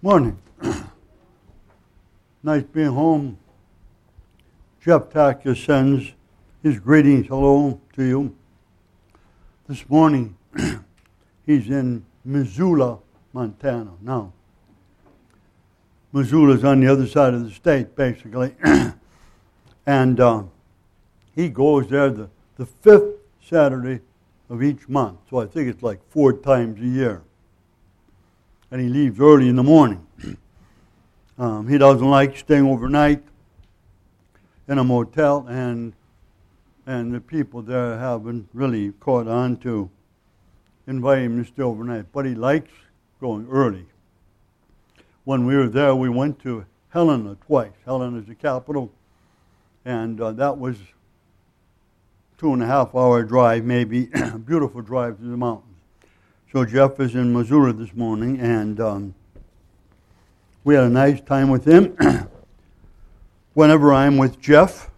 Morning. Nice being home. Jeff Tacker sends his greetings, hello to you. This morning, he's in Missoula, Montana. Now, Missoula's on the other side of the state, basically. And he goes there the fifth Saturday of each month. So I think it's like 4 times a year. And he leaves early in the morning. He doesn't like staying overnight in a motel, and the people there haven't really caught on to invite him to stay overnight. But he likes going early. When we were there, we went to Helena twice. Helena is the capital, and that was 2.5-hour drive, maybe, a beautiful drive through the mountains. So Jeff is in Missoula this morning, and we had a nice time with him. Whenever I'm with Jeff,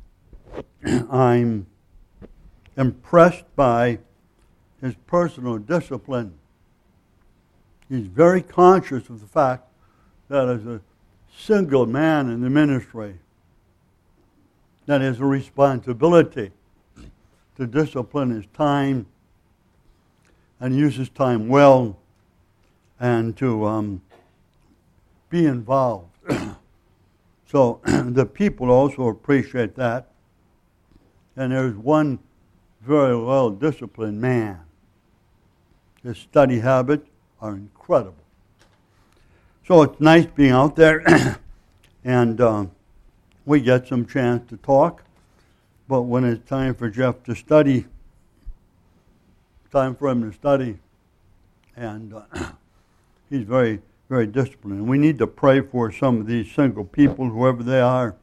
I'm impressed by his personal discipline. He's very conscious of the fact that as a single man in the ministry, that he has a responsibility to discipline his time and use his time well, and to be involved. So the people also appreciate that. And there's one very well-disciplined man. His study habits are incredible. So it's nice being out there, and we get some chance to talk. But when it's time for Jeff to study, time for him to study, and he's very, very disciplined. And we need to pray for some of these single people, whoever they are.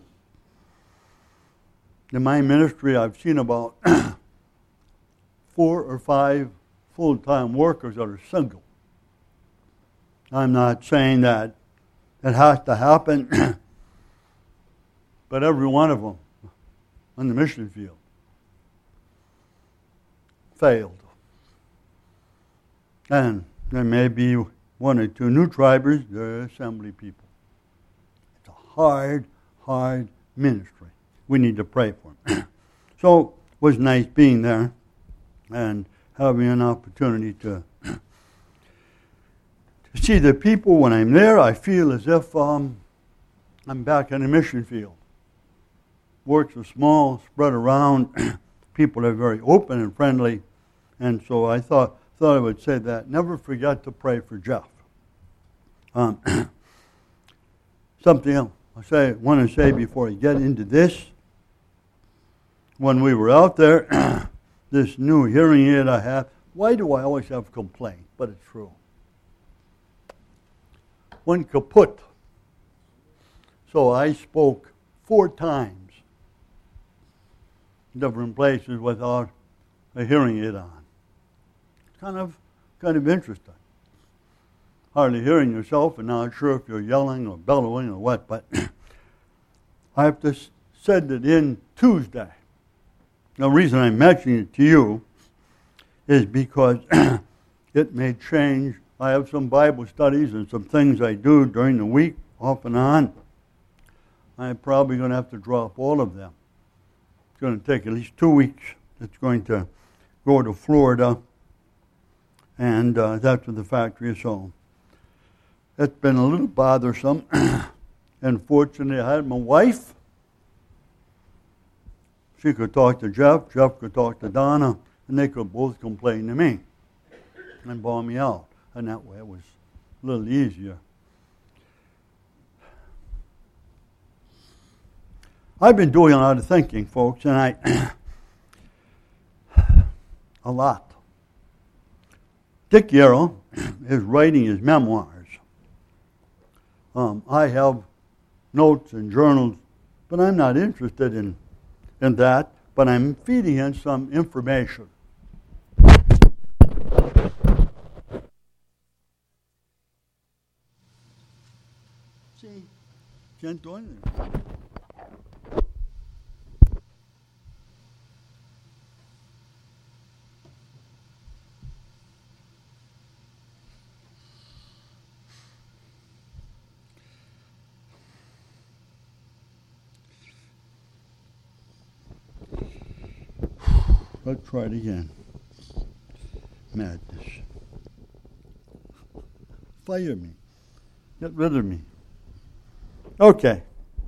In my ministry, I've seen about 4 or 5 full-time workers that are single. I'm not saying that it has to happen, but every one of them on the mission field failed. And there may be 1 or 2 new tribers, they're assembly people. It's a hard, hard ministry. We need to pray for them. So it was nice being there and having an opportunity to see the people. When I'm there, I feel as if I'm back in the mission field. Works are small, spread around. People are very open and friendly. And so I thought I would say that. Never forget to pray for Jeff. Something else I want to say before I get into this. When we were out there, this new hearing aid I have, why do I always have complaints? But it's true. Went kaput. So I spoke 4 times in different places without a hearing aid on. Kind of interesting. Hardly hearing yourself and not sure if you're yelling or bellowing or what, but I have to send it in Tuesday. The reason I'm mentioning it to you is because it may change. I have some Bible studies and some things I do during the week, off and on. I'm probably going to have to drop all of them. It's going to take at least 2 weeks. It's going to go to Florida, and that's where the factory is. So it's been a little bothersome. Unfortunately, I had my wife. She could talk to Jeff. Jeff could talk to Donna, and they could both complain to me and bawl me out. And that way it was a little easier. I've been doing a lot of thinking, folks, and a lot. Dick Yarrow is writing his memoirs. I have notes and journals, but I'm not interested in that, but I'm feeding in some information. See, can't do anything. Let's try it again. Madness. Fire me. Get rid of me. Okay.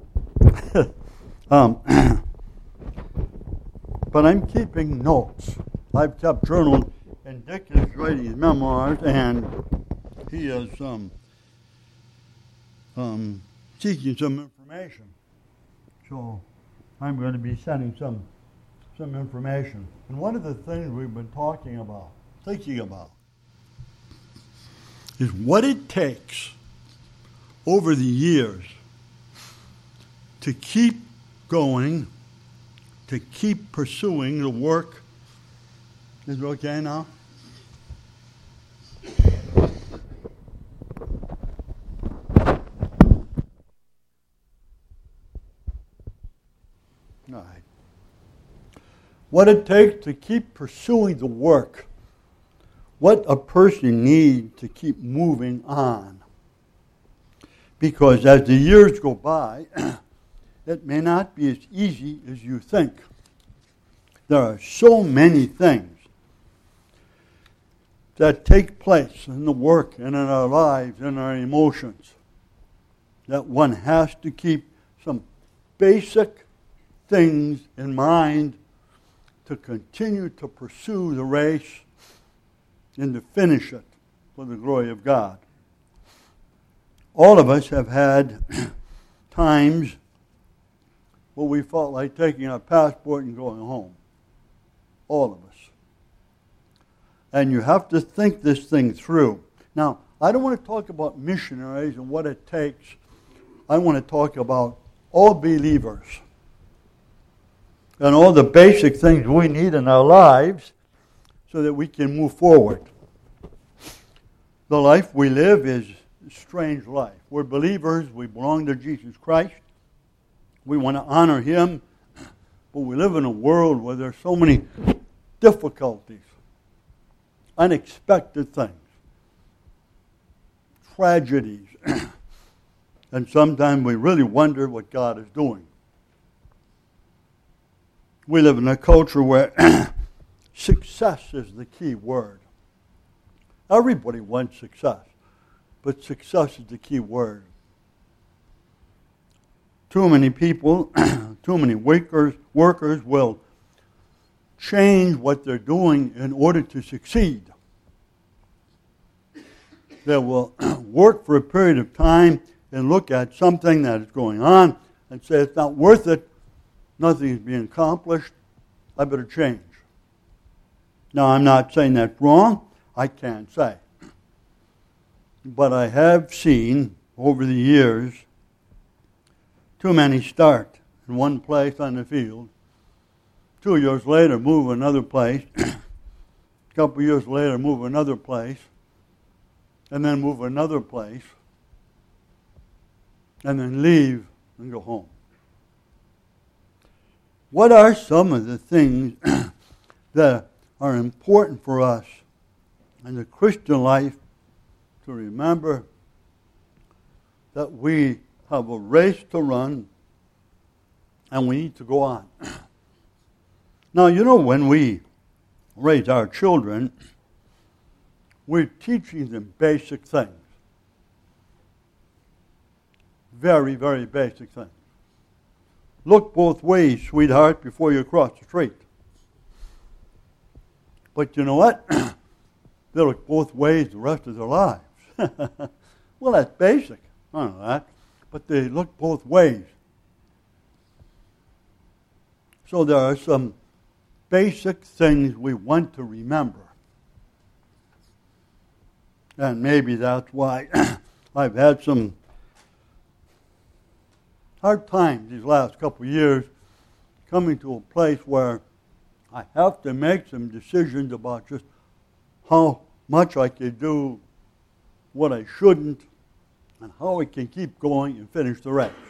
But I'm keeping notes. I've kept journals, and Dick is writing his memoirs, and he is seeking some information. So I'm going to be sending some information. And one of the things we've been thinking about, is what it takes over the years to keep going, to keep pursuing the work. Is it okay now? All right. What it takes to keep pursuing the work. What a person needs to keep moving on. Because as the years go by, it may not be as easy as you think. There are so many things that take place in the work and in our lives and our emotions that one has to keep some basic things in mind to continue to pursue the race and to finish it for the glory of God. All of us have had times where we felt like taking our passport and going home. All of us. And you have to think this thing through. Now, I don't want to talk about missionaries and what it takes. I want to talk about all believers and all the basic things we need in our lives so that we can move forward. The life we live is a strange life. We're believers. We belong to Jesus Christ. We want to honor Him. But we live in a world where there's so many difficulties, unexpected things, tragedies. And sometimes we really wonder what God is doing. We live in a culture where success is the key word. Everybody wants success, but success is the key word. Too many people, too many workers will change what they're doing in order to succeed. They will work for a period of time and look at something that is going on and say, it's not worth it, nothing is being accomplished, I better change. Now, I'm not saying that's wrong, I can't say. But I have seen over the years too many start in one place on the field, 2 years later move another place, a couple years later move another place, and then move another place, and then leave and go home. What are some of the things that are important for us in the Christian life to remember that we have a race to run and we need to go on? Now, you know, when we raise our children, we're teaching them basic things. Very, very basic things. Look both ways, sweetheart, before you cross the street. But you know what? They look both ways the rest of their lives. Well, that's basic. I know that. But they look both ways. So there are some basic things we want to remember. And maybe that's why I've had some hard times these last couple of years coming to a place where I have to make some decisions about just how much I can do, what I shouldn't, and how I can keep going and finish the race.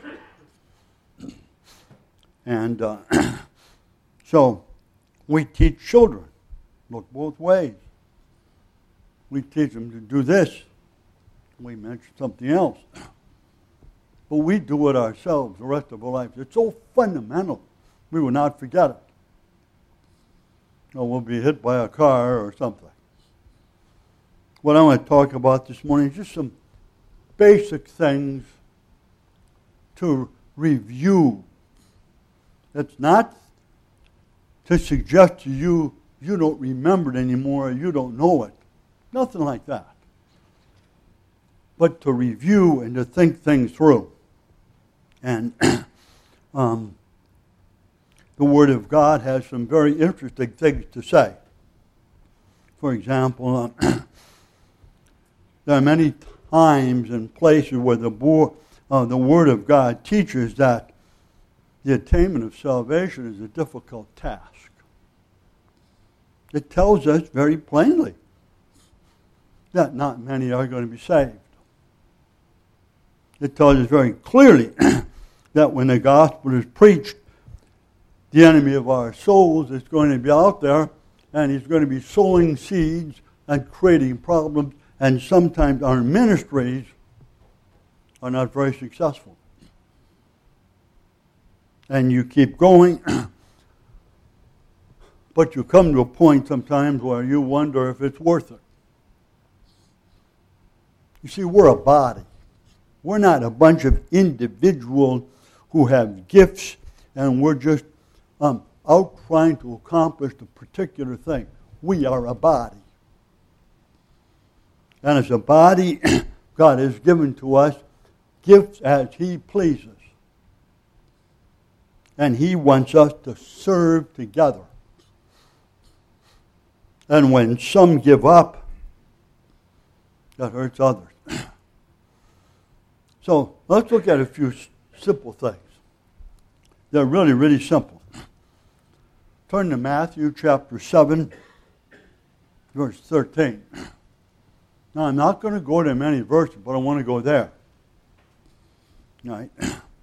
And so we teach children, look both ways. We teach them to do this. We mention something else. But we do it ourselves the rest of our lives. It's so fundamental, we will not forget it. or we'll be hit by a car or something. What I want to talk about this morning is just some basic things to review. It's not to suggest to you you don't remember it anymore or you don't know it. Nothing like that. But to review and to think things through. And the Word of God has some very interesting things to say. For example, there are many times and places where the Word of God teaches that the attainment of salvation is a difficult task. It tells us very plainly that not many are going to be saved. It tells us very clearly that when the gospel is preached, the enemy of our souls is going to be out there and he's going to be sowing seeds and creating problems, and sometimes our ministries are not very successful. And you keep going, but you come to a point sometimes where you wonder if it's worth it. You see, we're a body. We're not a bunch of individuals who have gifts and we're just out trying to accomplish a particular thing. We are a body. And as a body, God has given to us gifts as He pleases. And He wants us to serve together. And when some give up, that hurts others. So let's look at a few simple things. They're really, really simple. Turn to Matthew chapter 7, verse 13. Now, I'm not going to go to many verses, but I want to go there. All right.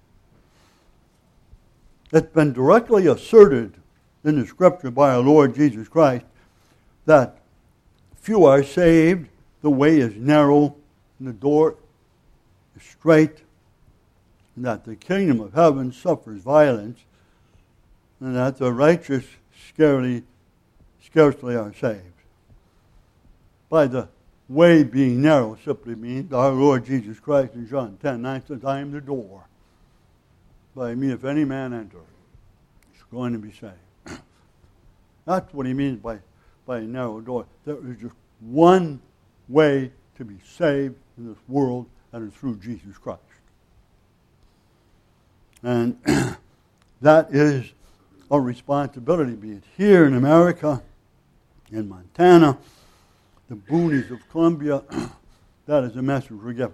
It's been directly asserted in the Scripture by our Lord Jesus Christ that few are saved, the way is narrow, and the door is straight, and that the kingdom of heaven suffers violence, and that the righteous scarcely are saved. By the way being narrow simply means our Lord Jesus Christ in John 10:9 says, I am the door. By me, if any man enter, he's going to be saved. That's what he means by a narrow door. There is just one way to be saved in this world, and it's through Jesus Christ. And that is our responsibility, be it here in America, in Montana, the boonies of Columbia. That is the message we're giving.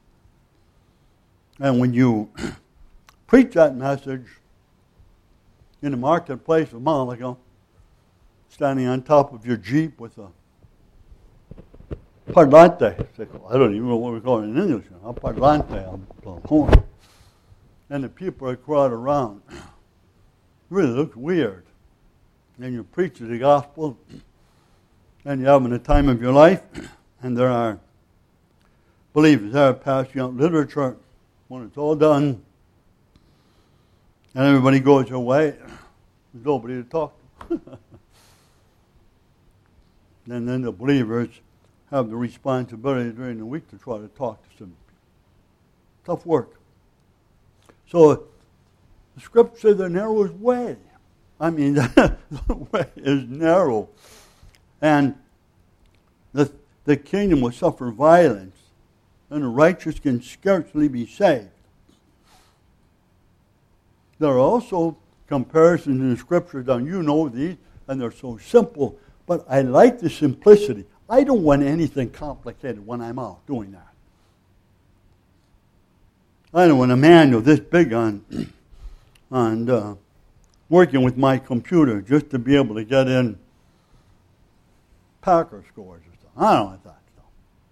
And when you preach that message in the marketplace of Malaga, standing on top of your Jeep with a parlante, I don't even know what we call it in English, a parlante, a horn, and the people are crowded around. It really looks weird. And you preach the gospel, and you're having the time of your life, and there are believers there passing out literature. When it's all done, and everybody goes their way, there's nobody to talk to. And then the believers have the responsibility during the week to try to talk to some people. Tough work. So the Scripture says the narrowest way. I mean, the way is narrow. And the kingdom will suffer violence, and the righteous can scarcely be saved. There are also comparisons in the Scripture done. You know these, and they're so simple. But I like the simplicity. I don't want anything complicated when I'm out doing that. I don't want a manual this big on working with my computer just to be able to get in Packer scores or stuff. I don't want that stuff.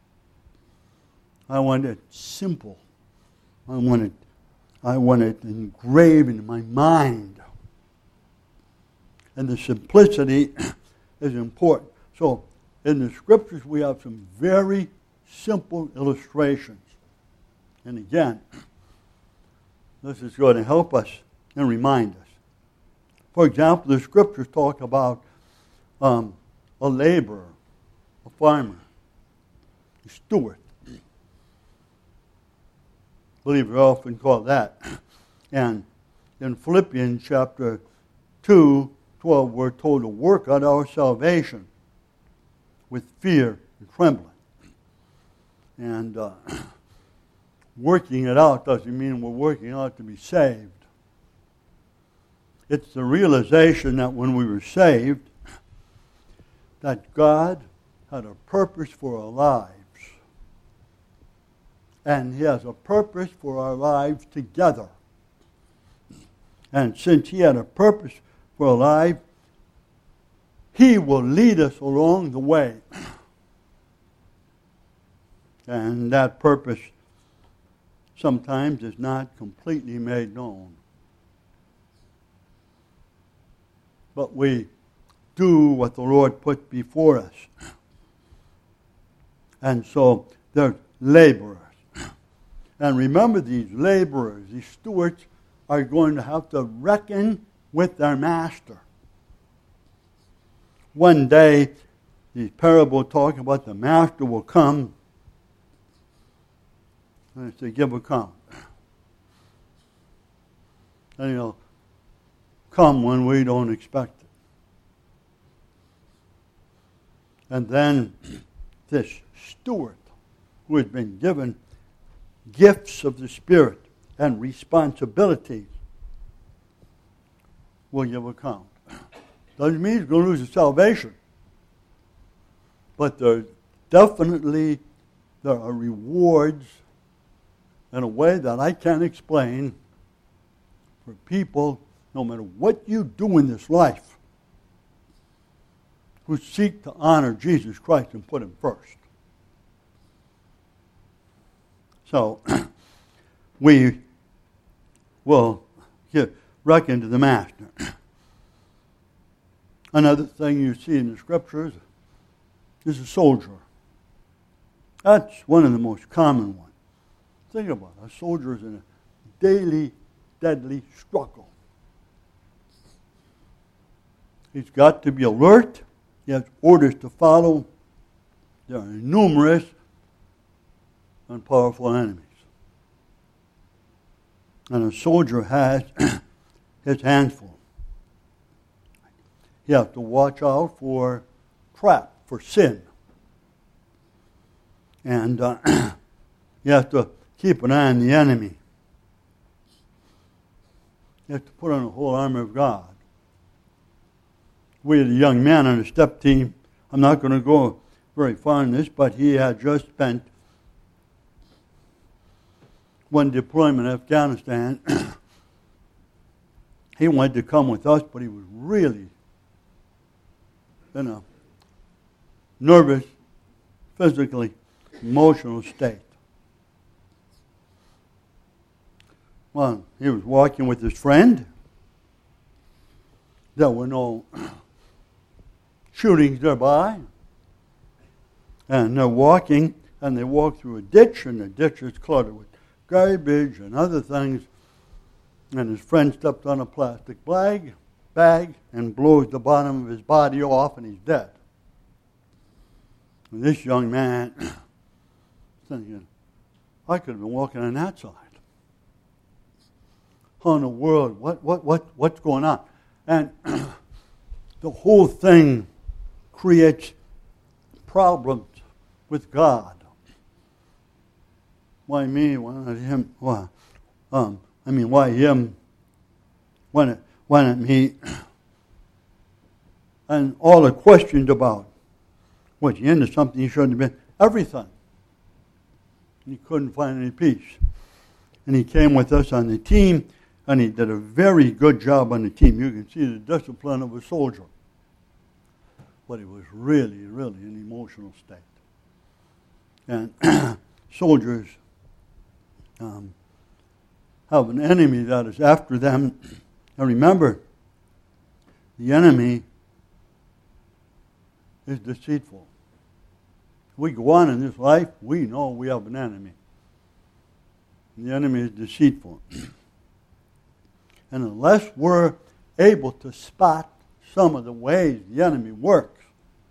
I want it simple. I want it engraved in my mind. And the simplicity is important. So in the Scriptures we have some very simple illustrations. And again, this is going to help us and remind us. For example, the Scriptures talk about a laborer, a farmer, a steward. I believe we often call that. And in Philippians chapter 2:12, we're told to work out our salvation with fear and trembling. And working it out doesn't mean we're working out to be saved. It's the realization that when we were saved, that God had a purpose for our lives. And He has a purpose for our lives together. And since He had a purpose for our life, He will lead us along the way. And that purpose sometimes is not completely made known. But we do what the Lord put before us. And so they're laborers. And remember, these laborers, these stewards, are going to have to reckon with their master. One day, the parable talking about the master will come and say, give account. And He'll come when we don't expect it. And then this steward who has been given gifts of the Spirit and responsibilities will give account. Doesn't mean he's going to lose his salvation. But there are rewards in a way that I can't explain for people, no matter what you do in this life, who seek to honor Jesus Christ and put Him first. So, we will reckon to the master. Another thing you see in the Scriptures is a soldier. That's one of the most common ones. Think about it. A soldier is in a daily, deadly struggle. He's got to be alert. He has orders to follow. There are numerous and powerful enemies. And a soldier has his hands full. He has to watch out for trap, for sin. And you have to keep an eye on the enemy. You have to put on the whole armor of God. We had a young man on the step team. I'm not going to go very far in this, but he had just spent one deployment in Afghanistan. He wanted to come with us, but he was really in a nervous, physically, emotional state. Well, he was walking with his friend. There were no shootings nearby. And they're walking, and they walk through a ditch, and the ditch is cluttered with garbage and other things. And his friend steps on a plastic bag and blows the bottom of his body off, and he's dead. And this young man thinking, I could have been walking on that side. How in the world? What's going on? And the whole thing creates problems with God. Why me? Why not him? Why him? Why not me? And all the questions about was he into something he shouldn't have been? Everything. And he couldn't find any peace. And he came with us on the team, and he did a very good job on the team. You can see the discipline of a soldier. But he was really, really in an emotional state. And soldiers have an enemy that is after them. And remember, the enemy is deceitful. We go on in this life, we know we have an enemy. The enemy is deceitful. And unless we're able to spot some of the ways the enemy works,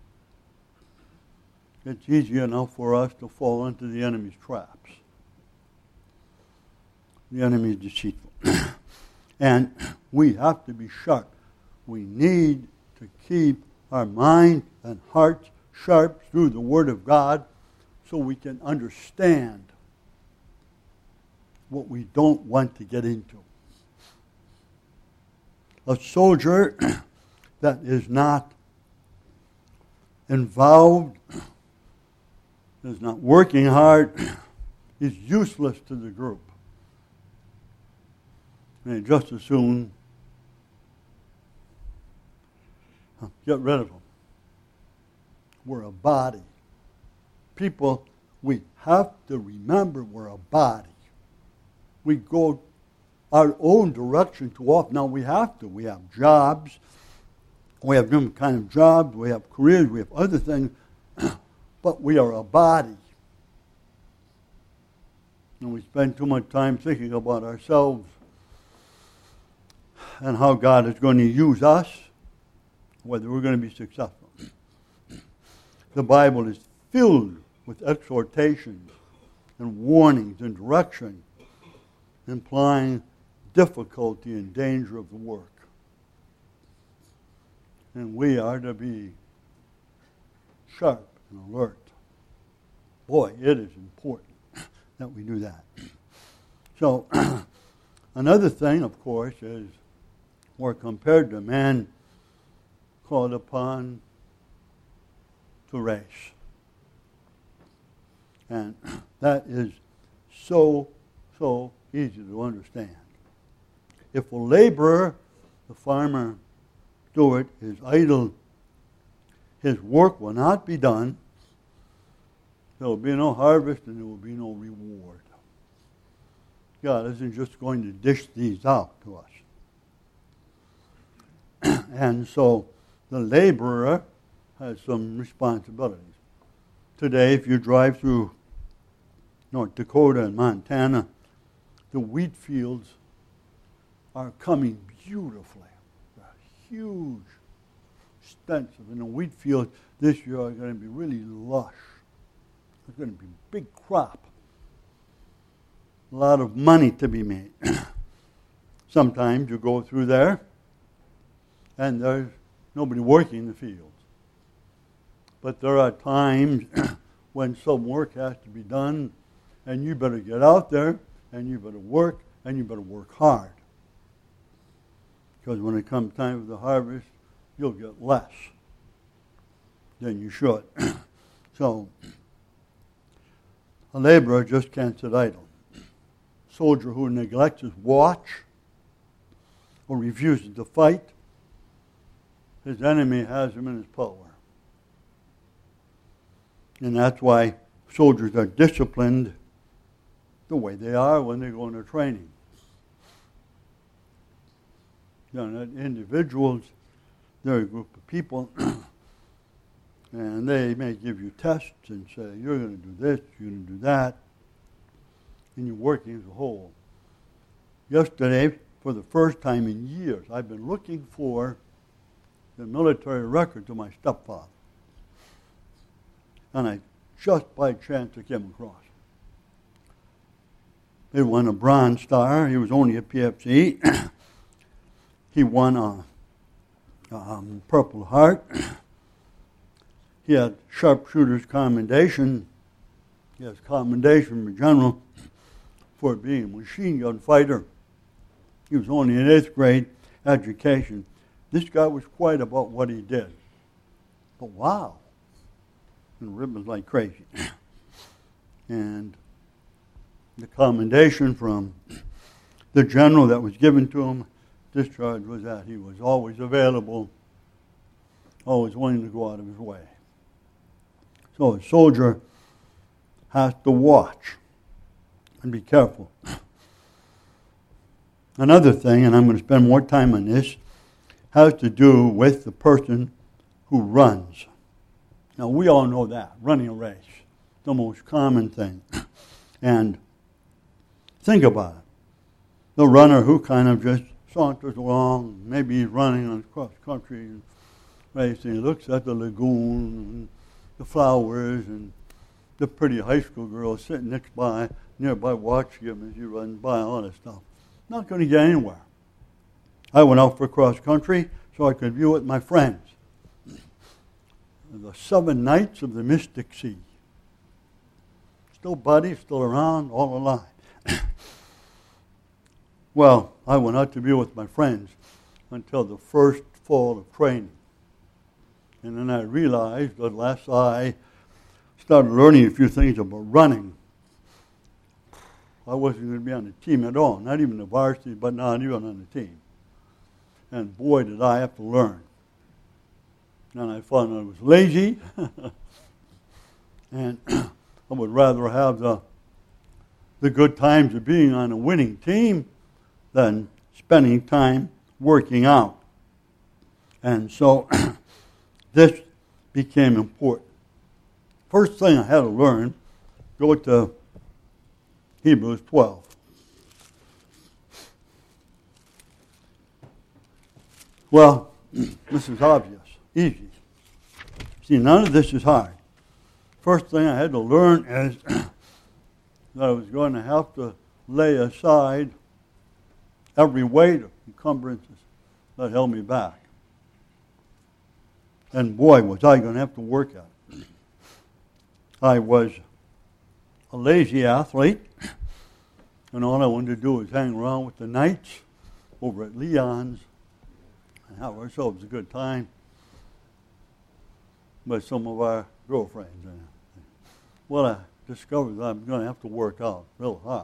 it's easy enough for us to fall into the enemy's traps. The enemy is deceitful. And we have to be sharp. We need to keep our mind and hearts sharp through the Word of God so we can understand what we don't want to get into. A soldier that is not involved, is not working hard, is useless to the group. And just as soon get rid of them. We're a body. People, we have to remember we're a body. We go our own direction too often. Now we have to. We have jobs. We have different kind of jobs. We have careers. We have other things. But we are a body. And we spend too much time thinking about ourselves and how God is going to use us, whether we're going to be successful. The Bible is filled with exhortations and warnings and direction, implying difficulty and danger of the work. And we are to be sharp and alert. Boy, it is important that we do that. So, another thing, of course, is we're compared to men called upon to race. And that is so easy to understand. If a laborer, the farmer, steward, is idle, his work will not be done. There will be no harvest and there will be no reward. God isn't just going to dish these out to us. And so the laborer has some responsibilities. Today, if you drive through North Dakota and Montana, the wheat fields are coming beautifully. They're huge, expensive. And the wheat fields this year are going to be really lush. It's going to be a big crop. A lot of money to be made. Sometimes you go through there and there's nobody working the fields. But there are times when some work has to be done, and you better get out there, and you better work, and you better work hard. Because when it comes time for the harvest, you'll get less than you should. So, a laborer just can't sit idle. A soldier who neglects his watch or refuses to fight, his enemy has him in his power. And that's why soldiers are disciplined the way they are when they go into training. You know, individuals, they're a group of people, and they may give you tests and say, you're going to do this, you're going to do that, and you're working as a whole. Yesterday, for the first time in years, I've been looking for the military records of my stepfather. And I just by chance I came across. He won a Bronze Star. He was only a PFC. He won a Purple Heart. He had Sharpshooter's Commendation. He has commendation from the general for being a machine gun fighter. He was only in 8th grade education. This guy was quiet about what he did. But wow. And ribbons like crazy. And the commendation from the general that was given to him, discharge, was that he was always available, always willing to go out of his way. So a soldier has to watch and be careful. Another thing, and I'm going to spend more time on this, has to do with the person who runs. Now, we all know that, running a race, the most common thing. And think about it. The runner who kind of just saunters along. Maybe he's running on cross country and racing. He looks at the lagoon and the flowers and the pretty high school girl sitting nearby watching him as he runs by, all that stuff. Not going to get anywhere. I went out for cross country so I could view it with my friends. The 7 Knights of the Mystic Sea. Still buddies, still around, all alive. Well, I went out to view with my friends until the first fall of training. And then I realized that unless I started learning a few things about running, I wasn't going to be on the team at all. Not even the varsity, but not even on the team. And boy, did I have to learn. And I found I was lazy. And I would rather have the good times of being on a winning team than spending time working out. And so this became important. First thing I had to learn, go to Hebrews 12. Well, this is obvious, easy. See, none of this is hard. First thing I had to learn is that I was going to have to lay aside every weight of encumbrances that held me back. And boy, was I going to have to work at it. I was a lazy athlete, and all I wanted to do was hang around with the Knights over at Leon's and have ourselves a good time with some of our girlfriends. Well, I discovered that I'm going to have to work out real hard.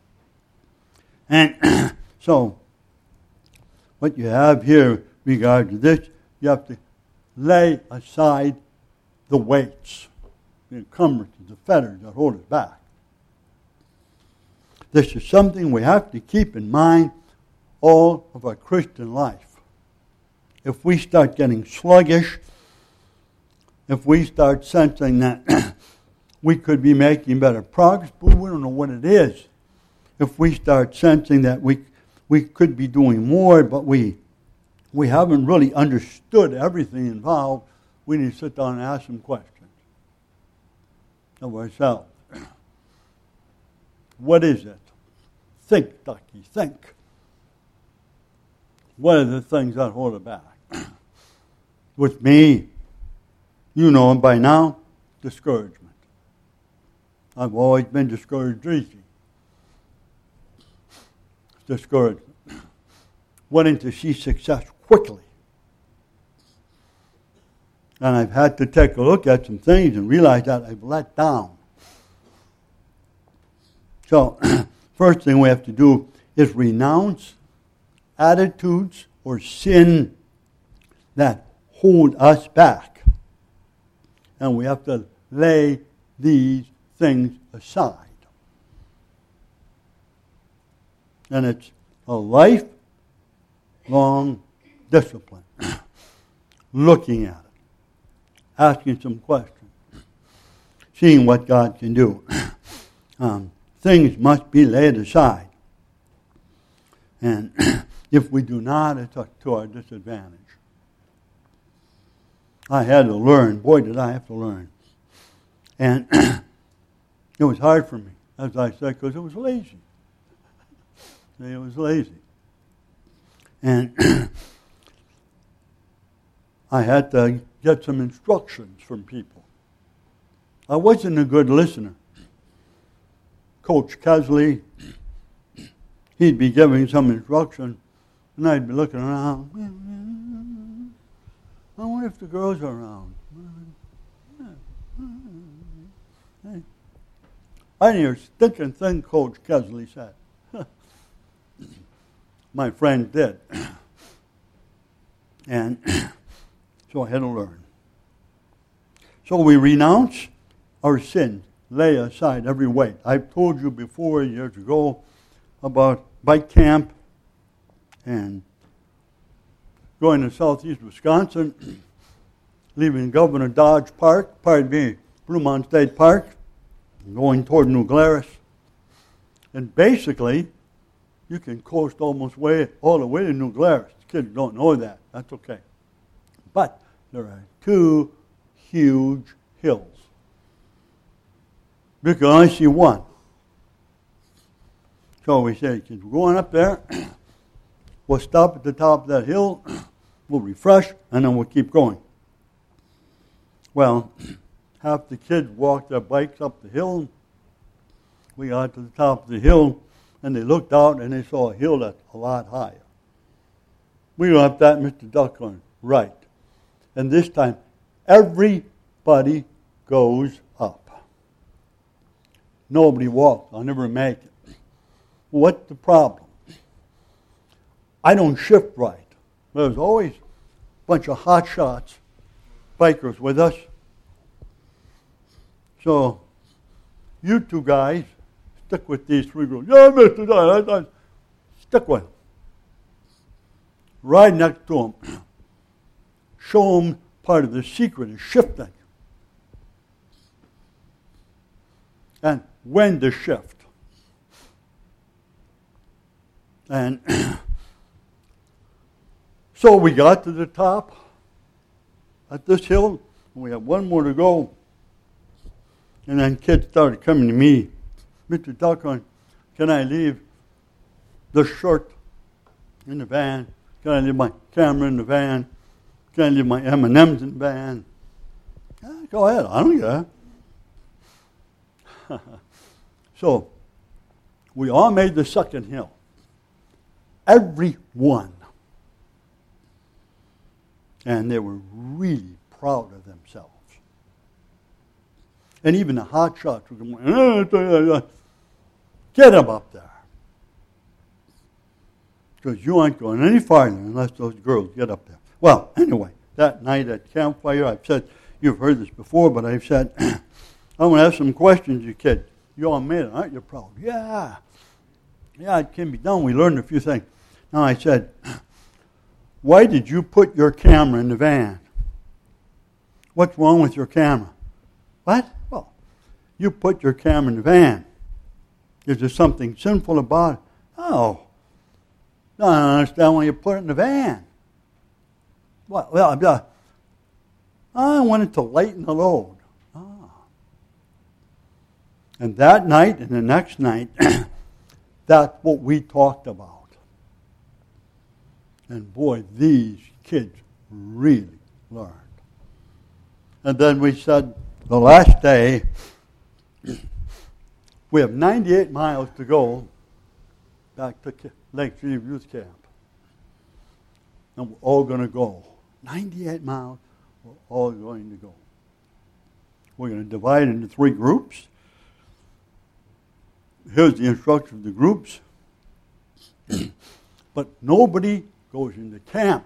And so, what you have here regarding this, you have to lay aside the weights, the encumbrances, the fetters that hold us back. This is something we have to keep in mind all of our Christian life. If we start getting sluggish, if we start sensing that we could be making better progress, but we don't know what it is. If we start sensing that we could be doing more, but we haven't really understood everything involved, we need to sit down and ask some questions of ourselves. What is it? Think, Ducky, think. What are the things that hold it back? With me, you know him by now, discouragement. I've always been discouraged easy. Discouragement. Wanting to see success quickly. And I've had to take a look at some things and realize that I've let down. So, first thing we have to do is renounce attitudes or sin that hold us back. And we have to lay these things aside. And it's a lifelong discipline. Looking at it. Asking some questions. Seeing what God can do. Things must be laid aside. And if we do not, it's to our disadvantage. I had to learn. Boy, did I have to learn. And it was hard for me, as I said, because it was lazy. It was lazy. And I had to get some instructions from people. I wasn't a good listener. Coach Kesley, he'd be giving some instruction, and I'd be looking around. I wonder if the girls are around. I didn't hear a stinking thing Coach Kesley said. My friend did. And so I had to learn. So we renounce our sins, lay aside every weight. I've told you before, years ago, about bike camp and going to southeast Wisconsin, leaving Governor Dodge Park, Brumont State Park, going toward New Glarus. And basically, You can coast almost all the way to New Glarus. Kids don't know that. That's okay. But there are two huge hills. You can only see one. So we say, kids, we're going up there. We'll stop at the top of that hill. We'll refresh, and then we'll keep going. Well, half the kids walked their bikes up the hill. We got to the top of the hill, and they looked out, and they saw a hill that's a lot higher. We went up that, Mr. Duck going, right. And this time, everybody goes up. Nobody walks. I'll never make it. What's the problem? I don't shift right. There's always a bunch of hot shots, bikers with us. So, you two guys, stick with these three girls. Yeah, Mr. Duck, stick with them. Right next to them. Show them part of the secret is shifting. And when to shift. And so we got to the top at this hill, and we have one more to go. And then kids started coming to me, Mr. Duckhorn, can I leave the shirt in the van? Can I leave my camera in the van? Can I leave my M&Ms in the van? Yeah, go ahead, I don't care. So, we all made the second hill. Everyone. And they were really proud of themselves. And even the hot shots were going, get them up there. Because you aren't going any farther unless those girls get up there. Well, anyway, that night at campfire, I've said, you've heard this before, but I've said, I'm going to ask some questions, you kids. You all made it, aren't you proud? Yeah. Yeah, it can be done. We learned a few things. Now I said, why did you put your camera in the van? What's wrong with your camera? What? Well, you put your camera in the van. Is there something sinful about it? Oh, I don't understand why you put it in the van. Well, I wanted to lighten the load. Oh. And that night and the next night, that's what we talked about. And boy, these kids really learned. And then we said, the last day, we have 98 miles to go back to Lake City Youth Camp. And we're all going to go. 98 miles, we're all going to go. We're going to divide into 3 groups. Here's the instruction of the groups. But nobody goes into camp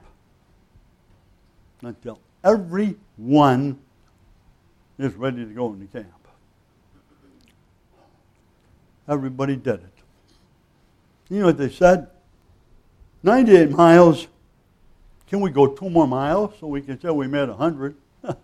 until everyone is ready to go into camp. Everybody did it. You know what they said? 98 miles. Can we go 2 more miles so we can say we made 100?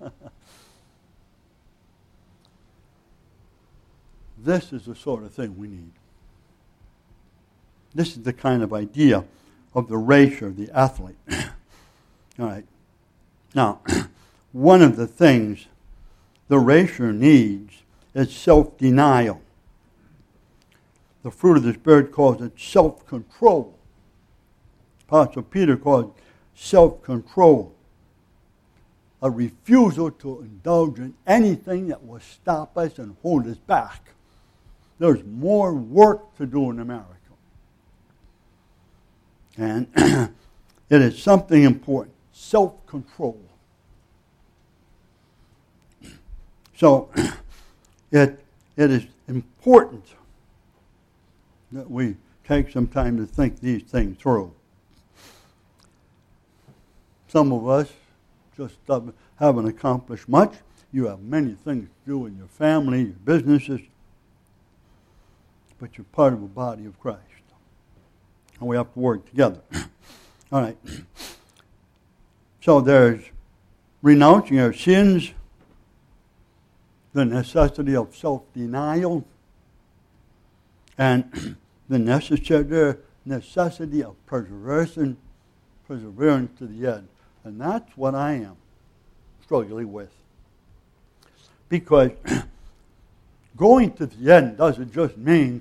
This is the sort of thing we need. This is the kind of idea of the racer, the athlete. All right. Now, one of the things the racer needs is self-denial. The fruit of the Spirit calls it self-control. Apostle Peter calls it self-control. A refusal to indulge in anything that will stop us and hold us back. There's more work to do in America. And it is something important. Self-control. So it is important that we take some time to think these things through. Some of us just haven't accomplished much. You have many things to do in your family, your businesses, but you're part of the body of Christ. And we have to work together. All right. So there's renouncing our sins, the necessity of self-denial, and the necessity of perseverance to the end. And that's what I am struggling with. Because going to the end doesn't just mean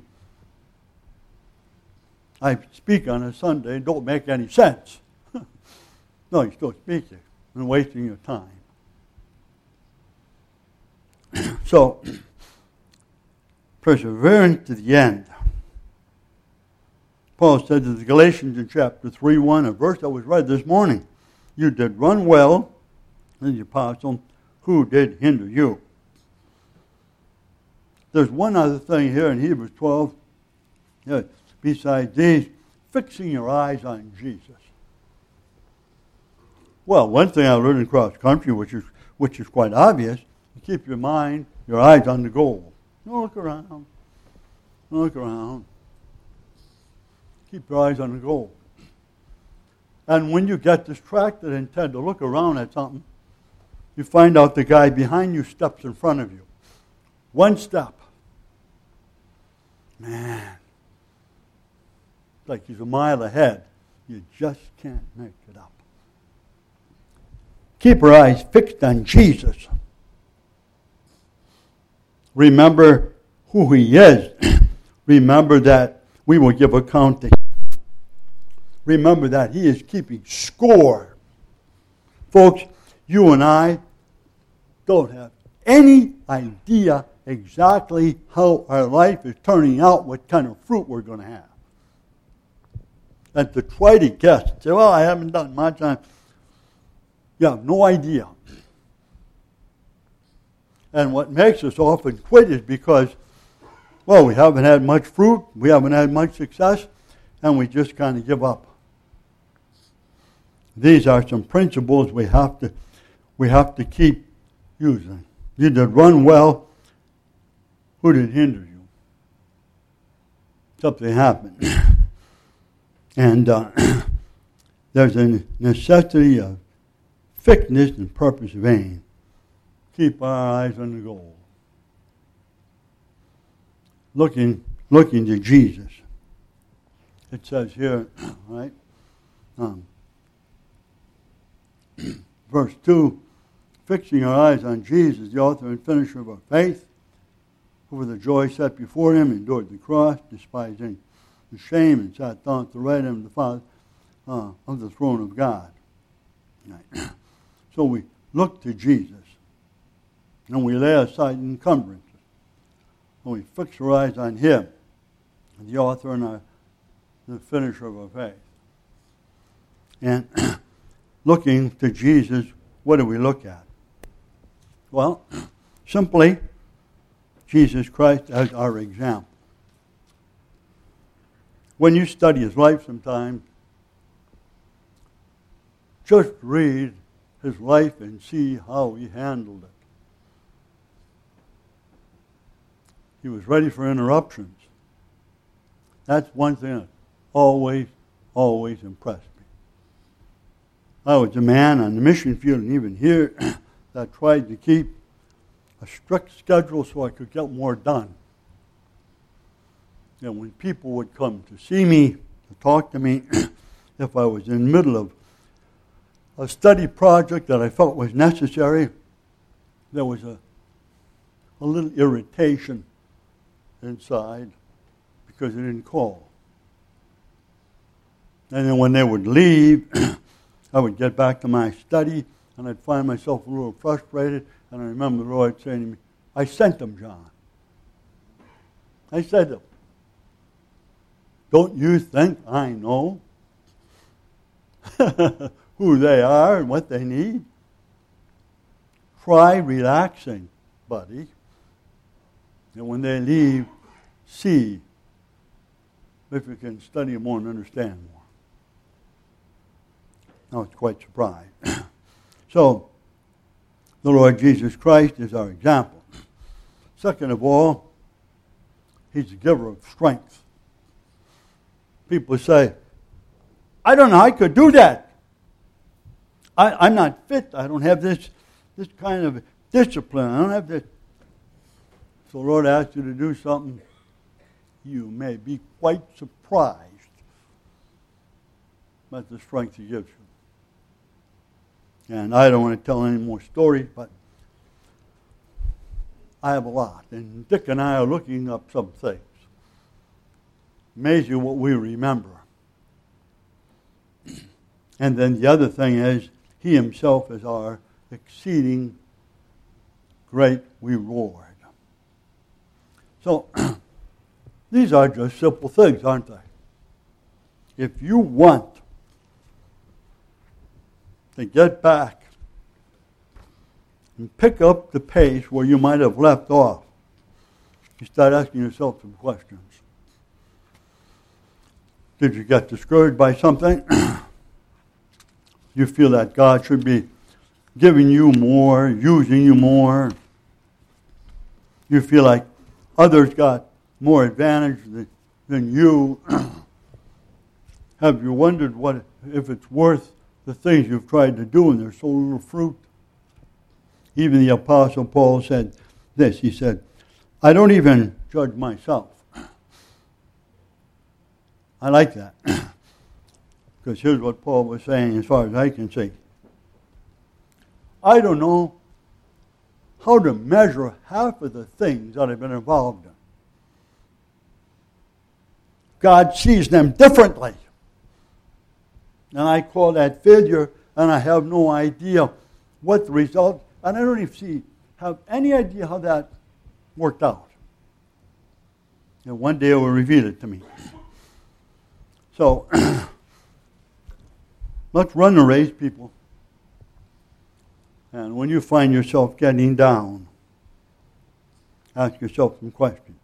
I speak on a Sunday and don't make any sense. No, you're still speaking and wasting your time. So, perseverance to the end. Paul said to the Galatians in chapter 3:1, a verse that was read this morning, you did run well, and the apostle, who did hinder you? There's one other thing here in Hebrews 12, besides these, fixing your eyes on Jesus. Well, one thing I learned in cross country, which is quite obvious, you keep your eyes on the goal. Don't look around. Don't look around. Keep your eyes on the goal. And when you get distracted and tend to look around at something, you find out the guy behind you steps in front of you. One step. Man. It's like he's a mile ahead. You just can't make it up. Keep our eyes fixed on Jesus. Remember who he is. Remember that we will give account to him. Remember that he is keeping score. Folks, you and I don't have any idea exactly how our life is turning out, what kind of fruit we're going to have. And to try to guess, say, well, I haven't done much. You have no idea. And what makes us often quit is because, well, we haven't had much fruit, we haven't had much success, and we just kind of give up. These are some principles we have to keep using. You did run well. Who did hinder you? Something happened. And there's a necessity of fitness and purpose of aim. Keep our eyes on the goal. Looking to Jesus. It says here, right? Verse 2, fixing our eyes on Jesus, the author and finisher of our faith, who for the joy set before him endured the cross, despising the shame, and sat down at the right hand of the Father of the throne of God. Right. So we look to Jesus, and we lay aside encumbrances, and we fix our eyes on him, the author and the finisher of our faith. And looking to Jesus, what do we look at? Well, simply, Jesus Christ as our example. When you study his life sometime, just read his life and see how he handled it. He was ready for interruptions. That's one thing that always impressed me. I was a man on the mission field and even here that tried to keep a strict schedule so I could get more done. And when people would come to see me, to talk to me, if I was in the middle of a study project that I felt was necessary, there was a little irritation inside because they didn't call. And then when they would leave, I would get back to my study, and I'd find myself a little frustrated, and I remember the Lord saying to me, I sent them, John. I said them. Don't you think I know who they are and what they need? Try relaxing, buddy. And when they leave, see if you can study more and understand more. I was quite surprised. So, the Lord Jesus Christ is our example. Second of all, he's the giver of strength. People say, I don't know, I could do that. I'm not fit. I don't have this kind of discipline. I don't have this. So the Lord asks you to do something, you may be quite surprised That's the strength He gives you. And I don't want to tell any more stories, but I have a lot. And Dick and I are looking up some things. Amazing what we remember. And then the other thing is, He Himself is our exceeding great reward. So, these are just simple things, aren't they? If you want to get back and pick up the pace where you might have left off, you start asking yourself some questions. Did you get discouraged by something? You feel that God should be giving you more, using you more. You feel like others got more advantage than you. Have you wondered if it's worth the things you've tried to do and there's so little fruit? Even the Apostle Paul said this. He said, I don't even judge myself. I like that. Because here's what Paul was saying as far as I can see. I don't know how to measure half of the things that I've been involved in. God sees them differently. And I call that failure, and I have no idea what the result, and I don't even have any idea how that worked out. And one day it will reveal it to me. So, let's run the race, people. And when you find yourself getting down, ask yourself some questions.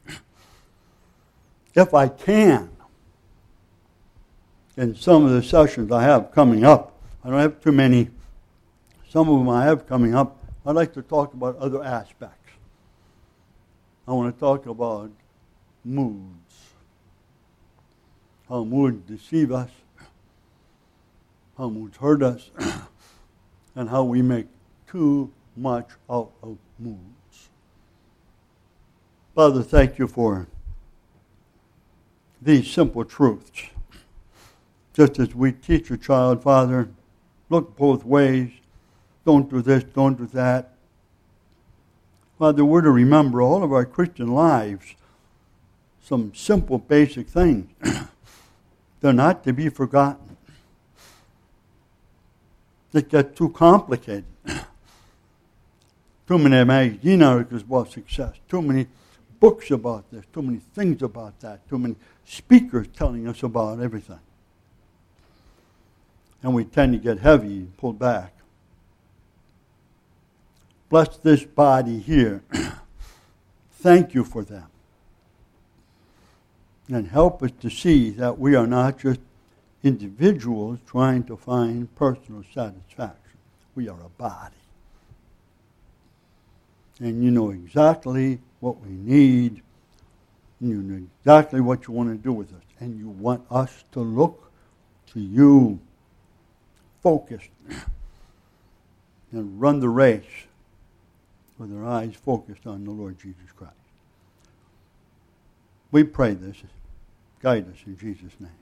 If I can, in some of the sessions I have coming up, I don't have too many, some of them I have coming up, I'd like to talk about other aspects. I want to talk about moods. How moods deceive us, how moods hurt us, and how we make too much out of moods. Father, thank you for these simple truths. Just as we teach a child, Father, look both ways. Don't do this, don't do that. Father, we're to remember all of our Christian lives some simple, basic things. They're not to be forgotten. They get too complicated. Too many magazine articles about success. Too many books about this. Too many things about that. Too many speakers telling us about everything. And we tend to get heavy and pull back. Bless this body here. Thank you for them. And help us to see that we are not just individuals trying to find personal satisfaction. We are a body. And you know exactly what we need. And you know exactly what you want to do with us. And you want us to look to you focused and run the race with our eyes focused on the Lord Jesus Christ. We pray this. Guide us in Jesus' name.